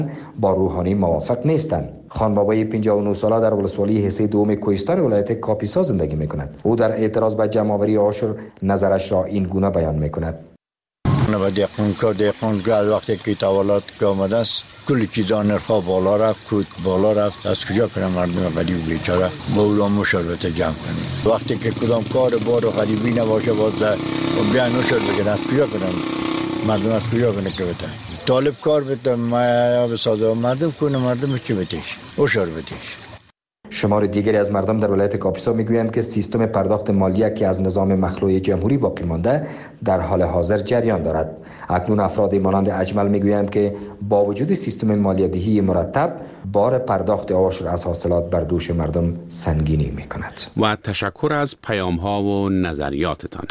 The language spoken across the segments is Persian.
با روحانی موافق نیستند. خان بابای 59 ساله در ولسوالی حصه دوم کوهستان ولایت کاپیسا زندگی میکند. او در اعتراض به جمع‌آوری عاشور نظرش را این گونه بیان میکند. و دهقان از وقتی که تولد که آمده است کلی چیزا نرخا بالا رفت، کود بالا رفت. از کجا کنم مردم غریب بیچاره با اولام مشاربت جمع کنیم؟ وقتی که کدام کار بار و غریبی نباشه باز بیان مشاربت بگن. از کجا کنم مردم از کجا کنه که بده طالب کار بده ما بسازه مردم کنه مردم چی بتیش مشاربتش. شمار دیگری از مردم در ولایت کاپیسا میگویند که سیستم پرداخت مالیه که از نظام مخلوع جمهوری باقی مانده در حال حاضر جریان دارد. اکنون افراد مانند اجمل میگویند که با وجود سیستم مالیه دهی مرتب بار پرداخت عاشور از حاصلات بر دوش مردم سنگینی میکند. و تشکر از پیام ها و نظریاتتان.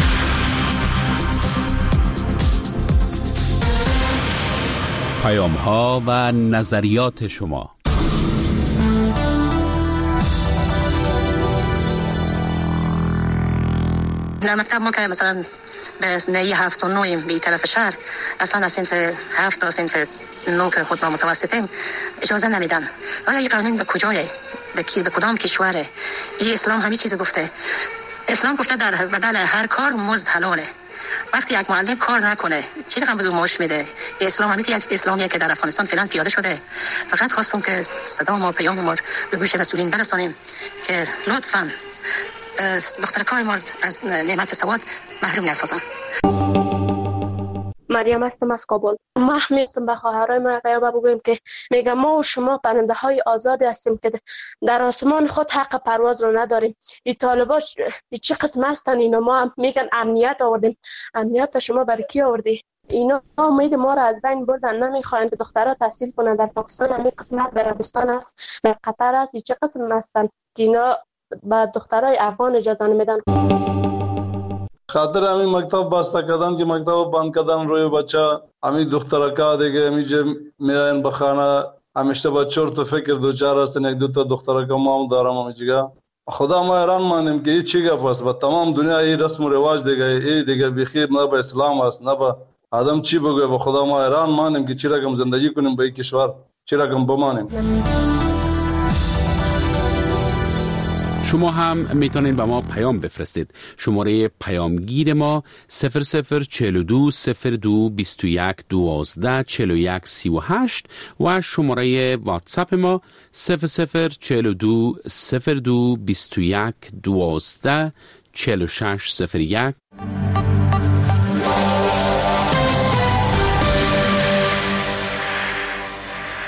پیام ها و نظریات شما. در مکتب ما که مثلا به نهی 7 و 9 به طرف شهر اصلا از صنف 7 تا صنف 9 که خود ما متوسطیم اجازه نمیدن. آیا این قانون به کجایه؟ به کدام کشوره؟ این اسلام همین چیز گفته. اسلام گفته در بدل هر کار مزد حلاله. وقتی یک معلم کار نکنه چی رقم بدون معاش میده؟ اسلام همین یک اسلامیه که در افغانستان فعلا پیاده شده. فقط خواستم که صدا ما پیام ما به گوش مسئولین برسانیم که لطفاً دخترکای ما از نعمت سواد محروم نسازن. مریم هستم از کابل. ما هستم به خواهرای ما پیام بگویم که میگم ما و شما پرنده های آزادی هستیم که در آسمان خود حق پرواز رو نداریم. این طالبا چه قسم هستن اینا؟ ما هم میگن امنیت آوردیم. امنیت شما برای کی آوردی؟ اینا امید ما را از بین بردن. نمیخواین که دخترها تحصیل کنن. در پاکستان همین قسم است، در عربستان است، در قطر است. چه قسم هستن که اینا با دخترای افغان اجازه نمیدن؟ خاطر همین مکتب بسته کردن که مکتب بند کردن روی بچه همین دخترکا دیگه همیشه میاین به خانه همیشه بچه رو تو فکر دوچار هستن. یک دو تا دخترکا ما هم دارم همیشه. خدا ما ایران ماندیم که این چی گپ است؟ با تمام دنیا این رسم و رواج دیگه این دیگه بخیر نه به اسلام است نه به آدم چی بگه. به خدا ما ایران ماندیم که چی رقم زندگی کنیم به این کشور، چی رقم بمانیم. شما هم میتونید به ما پیام بفرستید. شماره پیامگیر ما 0042 02 21 12 41 38 و شماره واتساپ ما 0042 02 21 12 46 01.